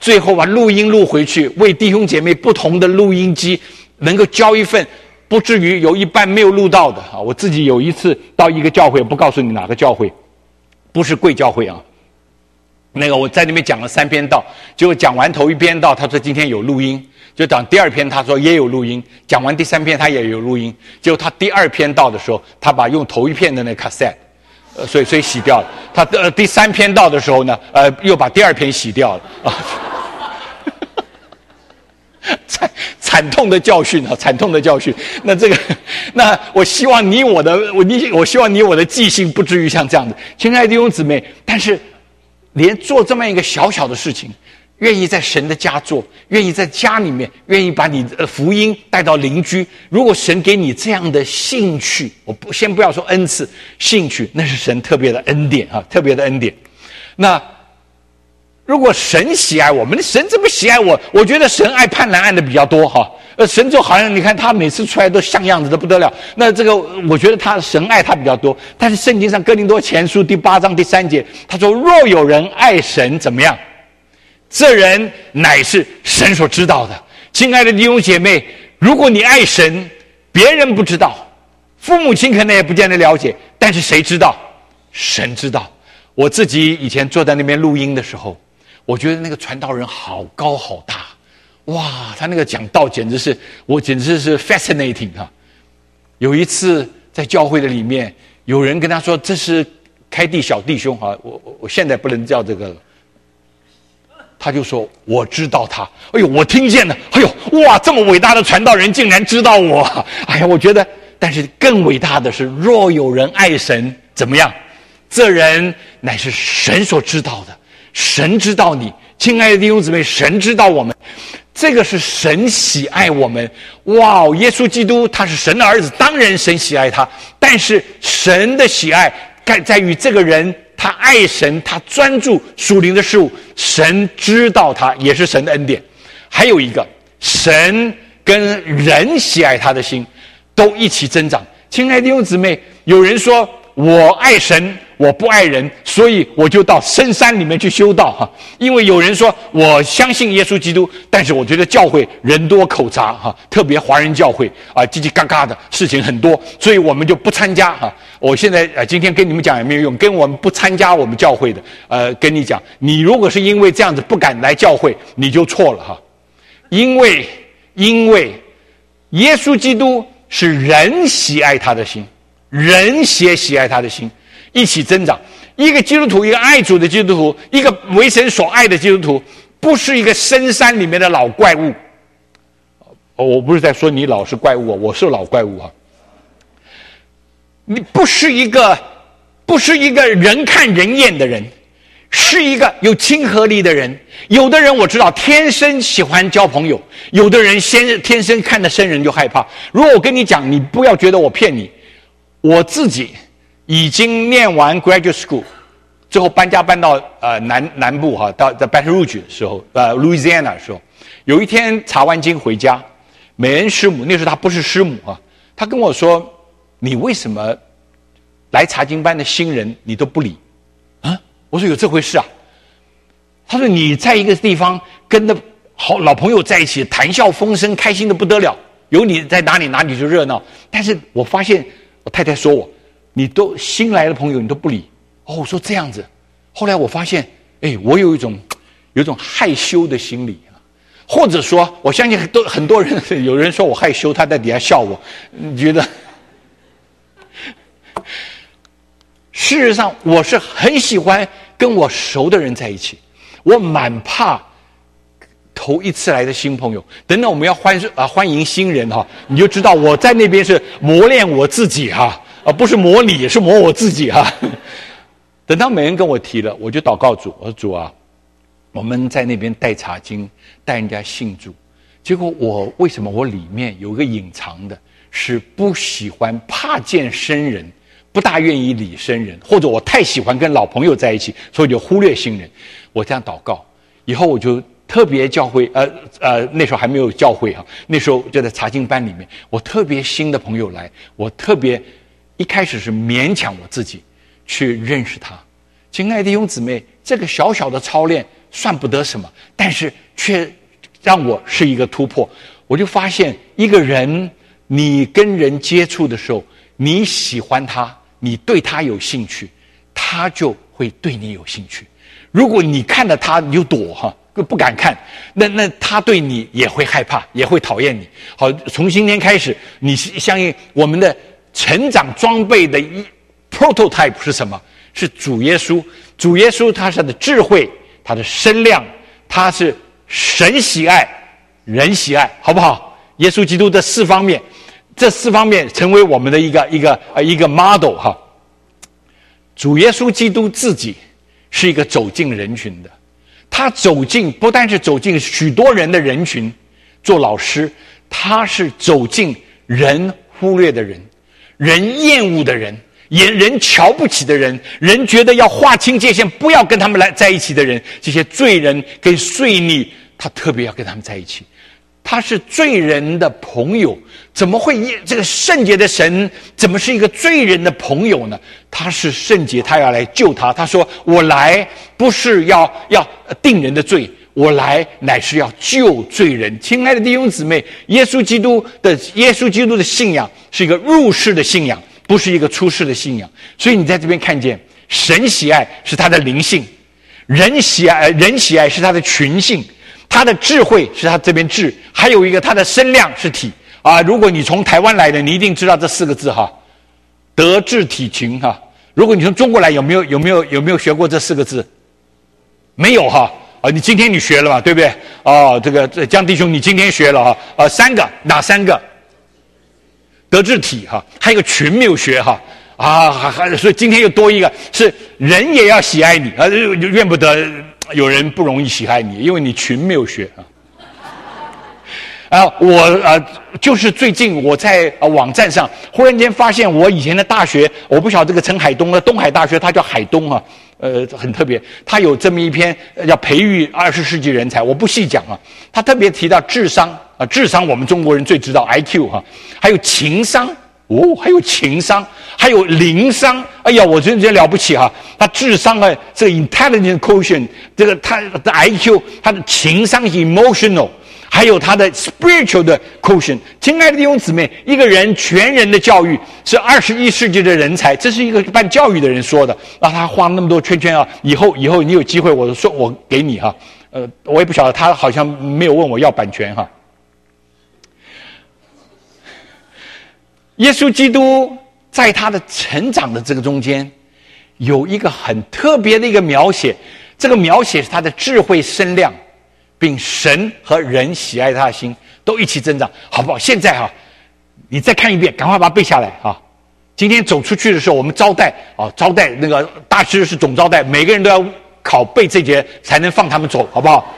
A: 最后把录音录回去，为弟兄姐妹不同的录音机能够交一份，不至于有一半没有录到的啊！我自己有一次到一个教会，不告诉你哪个教会，不是贵教会啊。那个我在那边讲了3篇道，结果讲完头1篇道，他说今天有录音，就讲第2篇，他说也有录音，讲完第3篇他也有录音，结果他第2篇道的时候，他把用头1篇的那个 cassette，所以洗掉了。他第3篇道的时候呢，又把第2篇洗掉了啊。惨痛的教训啊！惨痛的教训。那我希望我希望你我的记性不至于像这样子，亲爱的弟兄姊妹。但是，连做这么一个小小的事情，愿意在神的家做，愿意在家里面，愿意把你的福音带到邻居。如果神给你这样的兴趣，先不要说恩赐，兴趣那是神特别的恩典啊，特别的恩典。那如果神喜爱我们，神这么喜爱我觉得神爱潘兰爱的比较多哈。神就好像你看他每次出来都像样子的不得了。那这个我觉得神爱他比较多。但是圣经上哥林多前书第8章第3节，他说若有人爱神怎么样？这人乃是神所知道的。亲爱的弟兄姐妹，如果你爱神，别人不知道，父母亲可能也不见得了解，但是谁知道？神知道。我自己以前坐在那边录音的时候，我觉得那个传道人好高好大，哇，他那个讲道简直是 fascinating 啊！有一次在教会的里面，有人跟他说这是开地小弟兄啊，我现在不能叫这个了。他就说我知道他，哎呦，我听见了，哎呦，哇，这么伟大的传道人竟然知道我，哎呀，我觉得，但是更伟大的是，若有人爱神，怎么样？这人乃是神所知道的。神知道你，亲爱的弟兄姊妹，神知道我们，这个是神喜爱我们。哇，耶稣基督他是神的儿子，当然神喜爱他，但是神的喜爱在于这个人他爱神，他专注属灵的事物，神知道他，也是神的恩典。还有一个，神跟人喜爱他的心都一起增长。亲爱的弟兄姊妹，有人说我爱神，我不爱人，所以我就到深山里面去修道哈。因为有人说我相信耶稣基督，但是我觉得教会人多口杂哈，特别华人教会啊，叽叽嘎嘎的事情很多，所以我们就不参加哈。我现在今天跟你们讲也没有用，跟我们不参加我们教会的跟你讲，你如果是因为这样子不敢来教会，你就错了哈。因为耶稣基督是人喜爱他的心。人也喜爱他的心，一起增长。一个基督徒，一个爱主的基督徒，一个为神所爱的基督徒，不是一个深山里面的老怪物。我不是在说你老是怪物，我是老怪物啊。你不是一个人看人厌的人，是一个有亲和力的人。有的人我知道天生喜欢交朋友，有的人天生看到生人就害怕。如果我跟你讲，你不要觉得我骗你。我自己已经念完 graduate school 之后搬家搬到南部哈，到在 Baton Rouge 的时候Louisiana 的时候，有一天查完经回家，美恩师母，那时候她不是师母啊，她跟我说，你为什么来查经班的新人你都不理啊？我说有这回事啊。她说你在一个地方跟着老朋友在一起谈笑风生，开心的不得了，有你在哪里就热闹。但是我发现我太太说你都新来的朋友你都不理。我说这样子。后来我发现我有一种害羞的心理啊，或者说我相信很多人，有人说我害羞，他在底下笑我，你觉得事实上我是很喜欢跟我熟的人在一起，我蛮怕头一次来的新朋友。等等我们要欢迎新人哈，你就知道我在那边是磨练我自己哈，不是磨你，是磨我自己哈。等到美人跟我提了，我就祷告主，我说主啊，我们在那边带查经，带人家信主，结果为什么我里面有个隐藏的，是不喜欢怕见生人，不大愿意理生人，或者我太喜欢跟老朋友在一起，所以就忽略新人。我这样祷告以后，我就特别教会那时候还没有教会那时候就在查经班里面，我特别新的朋友来，我特别一开始是勉强我自己去认识他。亲爱的弟兄姊妹，这个小小的操练算不得什么，但是却让我是一个突破。我就发现一个人，你跟人接触的时候，你喜欢他，你对他有兴趣，他就会对你有兴趣。如果你看了他你就躲不敢看，那他对你也会害怕，也会讨厌你。好，从今天开始，你相信我们的成长装备的prototype 是什么？是主耶稣。主耶稣他是他的智慧，他的身量，他是神喜爱，人喜爱，好不好？耶稣基督的四方面，这四方面成为我们的一个 model 哈。主耶稣基督自己是一个走进人群的，他不但是走进许多人的人群做老师，他是走进人忽略的人，人厌恶的人，人瞧不起的人，人觉得要划清界限不要跟他们来在一起的人，这些罪人跟税吏，他特别要跟他们在一起。他是罪人的朋友，怎么会这个圣洁的神怎么是一个罪人的朋友呢？他是圣洁，他要来救他。他说我来不是要定人的罪，我来乃是要救罪人。亲爱的弟兄姊妹，耶稣基督的信仰是一个入世的信仰，不是一个出世的信仰。所以你在这边看见神喜爱是他的灵性，人喜爱是他的群性，他的智慧是他这边智，还有一个他的身量是体啊。如果你从台湾来的，你一定知道这四个字哈，德智体群哈。如果你从中国来，有没有学过这四个字？没有哈啊，你今天你学了嘛，对不对？哦，这个江弟兄你今天学了哈三个，哪三个？德智体哈，还有一个群没有学哈所以今天又多一个，是人也要喜爱你怨不得有人不容易喜爱你，因为你群没有学就是最近我在网站上忽然间发现我以前的大学，我不晓得这个陈海东的东海大学，它叫海东很特别，他有这么一篇要培育20世纪人才，我不细讲他特别提到智商智商我们中国人最知道 IQ 还有情商还有情商，还有灵商，哎呀，我觉得了不起他智商这个 intelligence quotient， 这个他的 IQ， 他的情商 emotional， 还有他的 spiritual 的 quotient。亲爱的弟兄姊妹，一个人全人的教育是21世纪的人才，这是一个办教育的人说的，让他画那么多圈圈以后你有机会我说我给你我也不晓得，他好像没有问我要版权耶稣基督在他的成长的这个中间有一个很特别的一个描写，这个描写是他的智慧身量，并神和人喜爱他的心都一起增长，好不好？现在你再看一遍，赶快把它背下来今天走出去的时候，我们招待那个大师是总招待，每个人都要考背这节才能放他们走，好不好？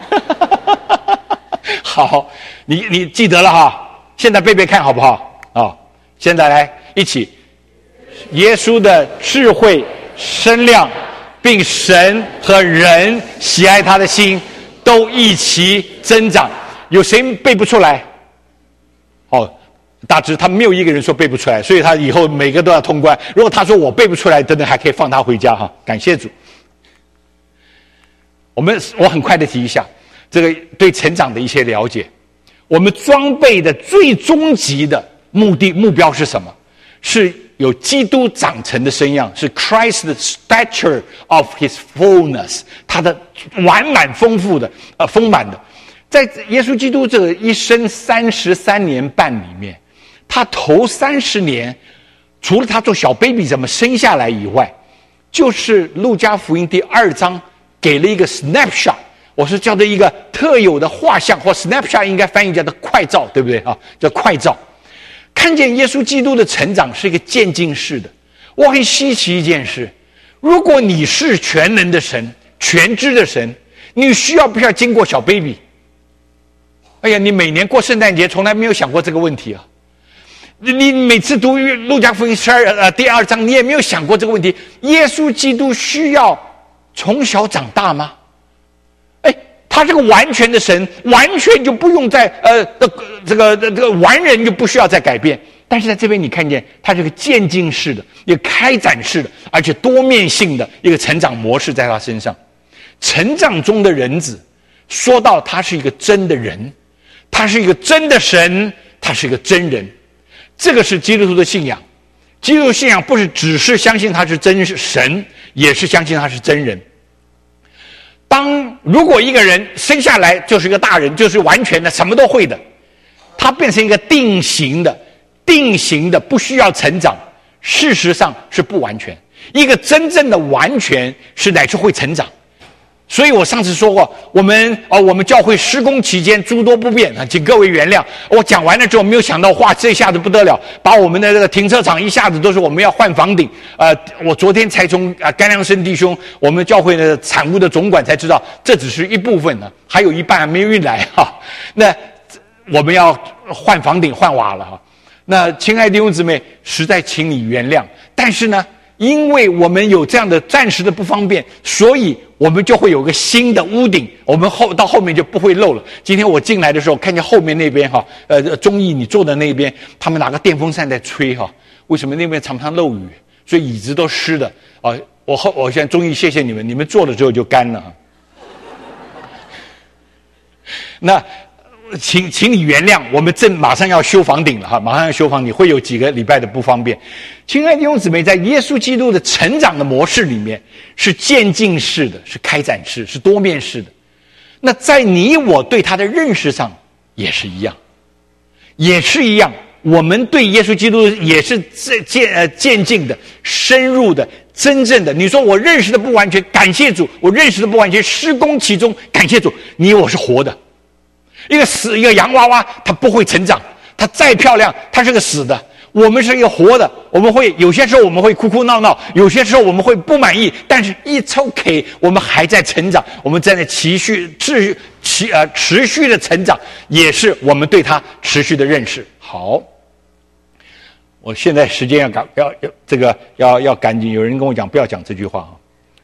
A: 好，你记得了现在背背看好不好现在来一起，耶稣的智慧身量，并神和人喜爱他的心都一起增长。有谁背不出来？大致他没有一个人说背不出来，所以他以后每个都要通关。如果他说我背不出来，真的还可以放他回家感谢主。我很快的提一下这个对成长的一些了解。我们装备的最终极的目标是什么？是有基督长成的身样，是 Christ the stature of his fullness， 他的完满丰满的。在耶稣基督这个一生33年半里面，他头30年除了他做小 baby 怎么生下来以外，就是路加福音第2章给了一个 snapshot， 我是叫做一个特有的画像，或 snapshot 应该翻译叫做快照，对不对叫快照。看见耶稣基督的成长是一个渐进式的。我很稀奇一件事，如果你是全能的神，全知的神，你不需要经过小 baby？ 哎呀，你每年过圣诞节从来没有想过这个问题你每次读路加福音第2章，你也没有想过这个问题。耶稣基督需要从小长大吗？他这个完全的神，完全就不用在这个完人就不需要再改变。但是在这边你看见他这个渐进式的一个开展式的，而且多面性的一个成长模式在他身上。 成长中的人子，说到他是一个真的人，他是一个真的神，他是一个真人。这个是基督徒的信仰。基督徒信仰不是只是相信他是真神，也是相信他是真人。如果一个人生下来就是一个大人，就是完全的什么都会的，他变成一个定型的不需要成长，事实上是不完全。一个真正的完全是乃是会成长。所以我上次说过，我们教会施工期间诸多不便，请各位原谅。我讲完了之后没有想到，哇，这下子不得了，把我们的这个停车场一下子都是我们要换房顶。我昨天才从甘良生弟兄，我们教会的产物的总管才知道，这只是一部分呢，还有一半还没有运来哈。那我们要换房顶换瓦了哈。那亲爱的弟兄姊妹，实在请你原谅。但是呢，因为我们有这样的暂时的不方便，所以我们就会有个新的屋顶，我们到后面就不会漏了。今天我进来的时候，看见后面那边哈，忠义你坐的那边，他们拿个电风扇在吹哈。为什么那边常常漏雨？所以椅子都湿的啊。我现在忠义谢谢你们，你们坐了之后就干了。那请你原谅，我们马上要修房顶了哈，马上要修房顶，会有几个礼拜的不方便。亲爱的弟兄姊妹，在耶稣基督的成长的模式里面，是渐进式的，是开展式，是多面式的。那在你我对他的认识上也是一样，我们对耶稣基督也是渐进的、深入的、真正的。你说我认识的不完全，感谢主；我认识的不完全，施工其中，感谢主。你我是活的。一个洋娃娃，它不会成长，它再漂亮，它是个死的。我们是一个活的，我们会有些时候我们会哭哭闹闹，有些时候我们会不满意，但是it's okay，我们还在成长，我们在持续的成长，也是我们对它持续的认识。好，我现在时间要赶紧，有人跟我讲不要讲这句话啊。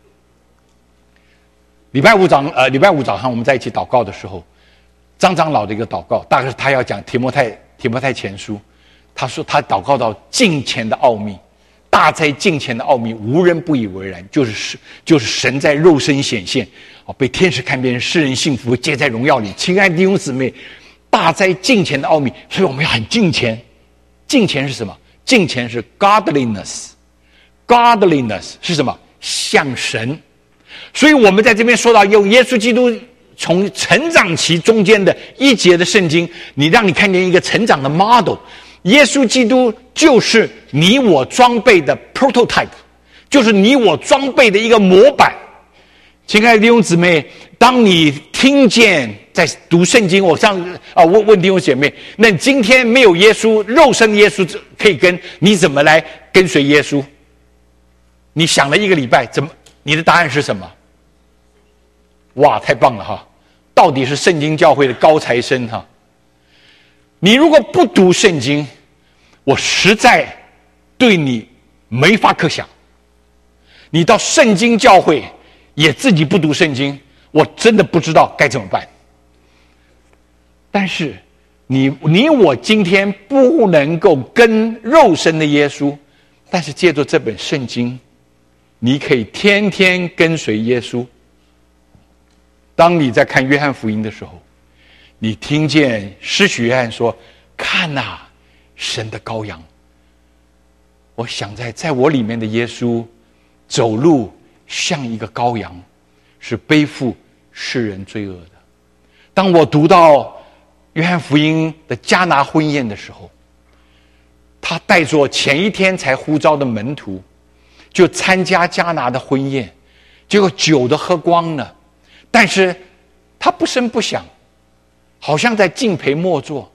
A: 礼拜五早上我们在一起祷告的时候，张长老的一个祷告，大概是他要讲提摩太前书，他说他祷告到敬虔的奥秘，大哉敬虔的奥秘，无人不以为然，就是神在肉身显现，被天使看见，世人幸福，皆在荣耀里。亲爱的弟兄姊妹，大哉敬虔的奥秘，所以我们要很敬虔。敬虔是什么？敬虔是 godliness 是什么？像神。所以我们在这边说到用耶稣基督从成长期中间的一节的圣经，让你看见一个成长的 model。耶稣基督就是你我装备的 prototype， 就是你我装备的一个模板。亲爱的弟兄姊妹，当你听见在读圣经，我问弟兄姐妹，那今天没有耶稣，肉身的耶稣可以你怎么来跟随耶稣？你想了一个礼拜，你的答案是什么？哇，太棒了哈！到底是圣经教会的高材生哈。你如果不读圣经，我实在对你没法可想。你到圣经教会也自己不读圣经，我真的不知道该怎么办。但是你我今天不能够跟肉身的耶稣，但是借着这本圣经，你可以天天跟随耶稣。当你在看约翰福音的时候，你听见施洗约翰说：“看哪，神的羔羊。”我想在我里面的耶稣走路像一个羔羊，是背负世人罪恶的。当我读到约翰福音的迦拿婚宴的时候，他带着前一天才呼召的门徒，就参加迦拿的婚宴，结果酒都喝光了，但是他不声不响，好像在敬陪末座。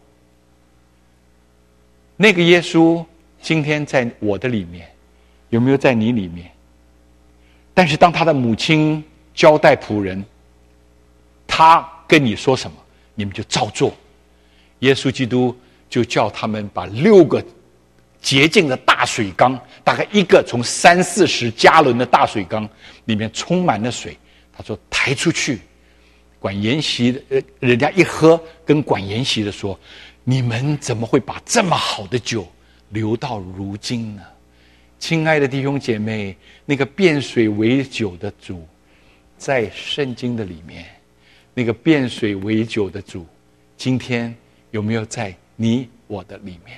A: 那个耶稣今天在我的里面，有没有在你里面？但是当他的母亲交代仆人，他跟你说什么，你们就照做。耶稣基督就叫他们把6个洁净的大水缸，大概一个从30-40加仑的大水缸里面充满了水，他说抬出去。管筵席的人家一喝，跟管筵席的说：“你们怎么会把这么好的酒留到如今呢？”亲爱的弟兄姐妹，那个变水为酒的主， 在圣经的里面，那个变水为酒的主，今天有没有在你我的里面？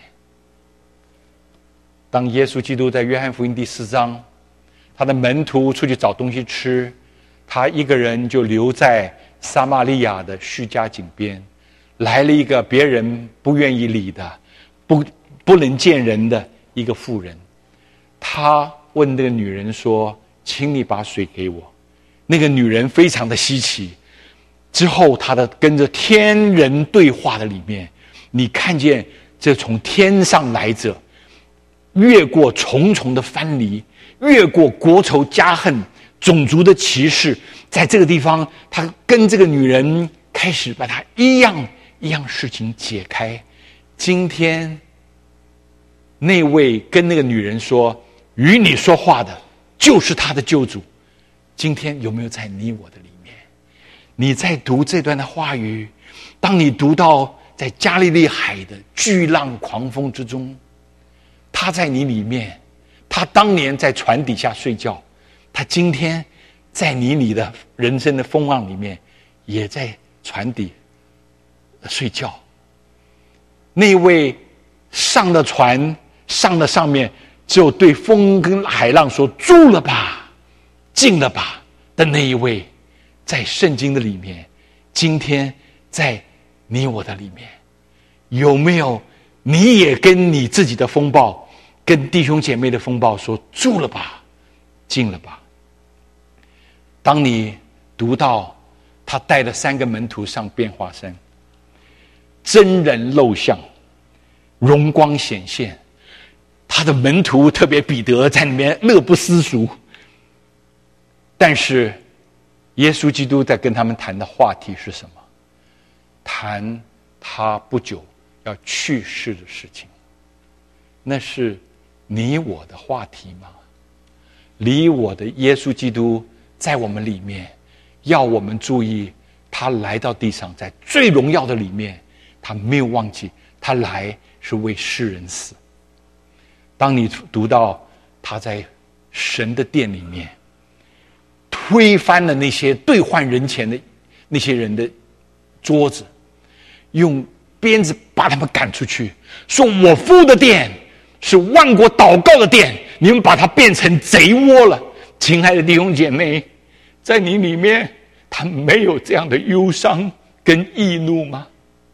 A: 当耶稣基督在约翰福音第4章，他的门徒出去找东西吃，他一个人就留在撒玛利亚的叙加井边，来了一个别人不愿意理的不能见人的一个妇人。他问那个女人说，请你把水给我。那个女人非常的稀奇，之后他的跟着天人对话的里面，你看见这从天上来者，越过重重的藩篱，越过国仇家恨种族的歧视，在这个地方他跟这个女人开始把他一样事情解开。今天那位跟那个女人说与你说话的就是他的救主，今天有没有在你我的里面？你在读这段的话语，当你读到在加利利海的巨浪狂风之中，他在你里面，他当年在船底下睡觉，他今天在你里的人生的风浪里面也在船底睡觉。那位上了船上了上面，只有对风跟海浪说住了吧静了吧的那一位，在圣经的里面，今天在你我的里面，有没有你也跟你自己的风暴，跟弟兄姐妹的风暴说住了吧静了吧？当你读到他带了3个门徒上变化山，真人露相，荣光显现，他的门徒特别彼得在里面乐不思蜀。但是耶稣基督在跟他们谈的话题是什么？谈他不久要去世的事情。那是你我的话题吗？离我的耶稣基督在我们里面，要我们注意，他来到地上，在最荣耀的里面，他没有忘记他来是为世人死。当你读到他在神的殿里面推翻了那些兑换人钱的那些人的桌子，用鞭子把他们赶出去，说我父的殿是万国祷告的殿，你们把它变成贼窝了。亲爱的弟兄姐妹，在你里面他没有这样的忧伤跟易怒吗？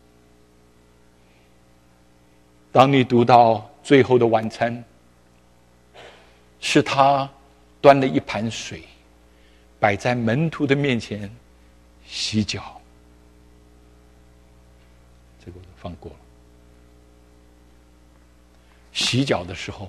A: 当你读到最后的晚餐，是他端了一盘水摆在门徒的面前洗脚，这个我都放过了。洗脚的时候，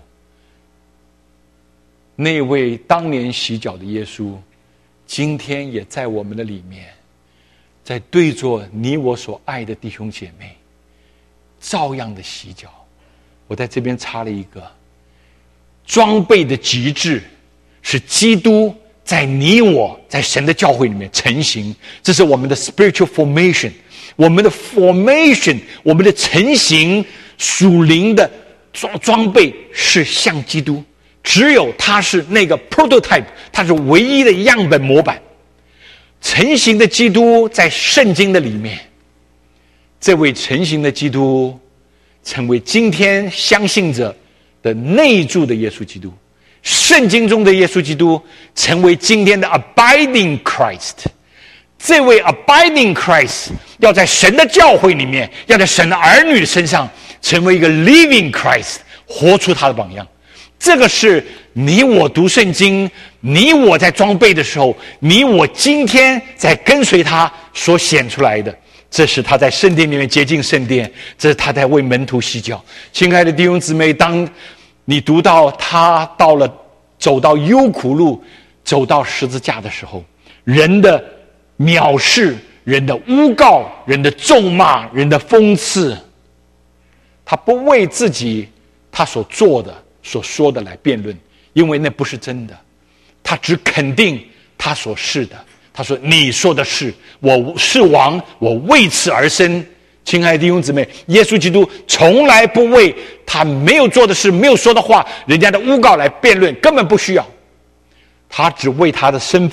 A: 那位当年洗脚的耶稣，今天也在我们的里面，在对着你我所爱的弟兄姐妹照样的洗脚。我在这边插了一个装备的极致，是基督在你我在神的教会里面成型，这是我们的 spiritual formation， 我们的 formation， 我们的成型属灵的装备是像基督，只有他是那个 prototype， 他是唯一的样本模板。成型的基督在圣经的里面，这位成型的基督成为今天相信者的内住的耶稣基督，圣经中的耶稣基督成为今天的 abiding Christ。 这位 abiding Christ 要在神的教会里面，要在神的儿女身上成为一个 living Christ， 活出他的榜样。这个是你我读圣经，你我在装备的时候，你我今天在跟随他所显出来的。这是他在圣殿里面洁净圣殿，这是他在为门徒洗脚。亲爱的弟兄姊妹，当你读到他走到忧苦路，走到十字架的时候，人的藐视，人的诬告，人的咒骂，人的讽刺，他不为自己他所做的所说的来辩论，因为那不是真的，他只肯定他所是的。他说你说的是，我是王，我为此而生。亲爱的弟兄姊妹，耶稣基督从来不为他没有做的事，没有说的话，人家的诬告来辩论，根本不需要。他只为他的身份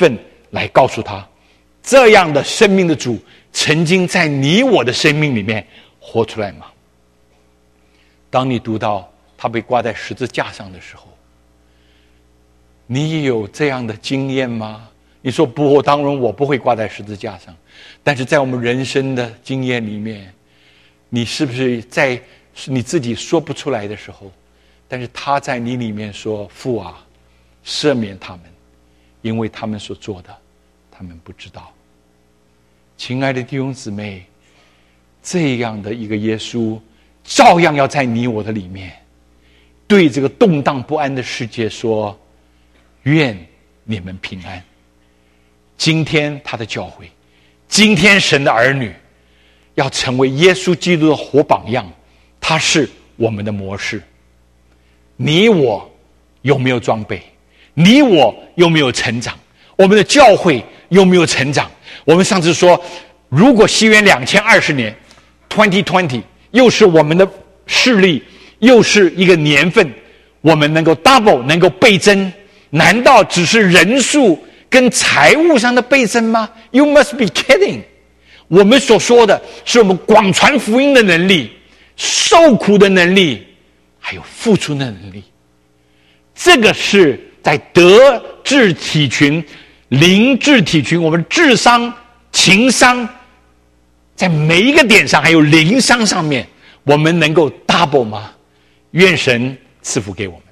A: 来告诉他，这样的生命的主曾经在你我的生命里面活出来吗？当你读到他被挂在十字架上的时候，你有这样的经验吗？你说不，当然我不会挂在十字架上。但是在我们人生的经验里面，你是不是在你自己说不出来的时候，但是他在你里面说，父啊，赦免他们，因为他们所做的他们不知道。亲爱的弟兄姊妹，这样的一个耶稣照样要在你我的里面，对这个动荡不安的世界说，愿你们平安。今天他的教会，今天神的儿女要成为耶稣基督的活榜样，他是我们的模式。你我有没有装备？你我有没有成长？我们的教会有没有成长？我们上次说，如果西元2020年 2020又是我们的势力，又是一个年份，我们能够 double 能够倍增，难道只是人数跟财务上的倍增吗？ You must be kidding。 我们所说的是我们广传福音的能力，受苦的能力，还有付出的能力。这个是在德智体群、灵智体群，我们智商、情商，在每一个点上，还有灵商上面，我们能够 double 吗？愿神赐福给我们。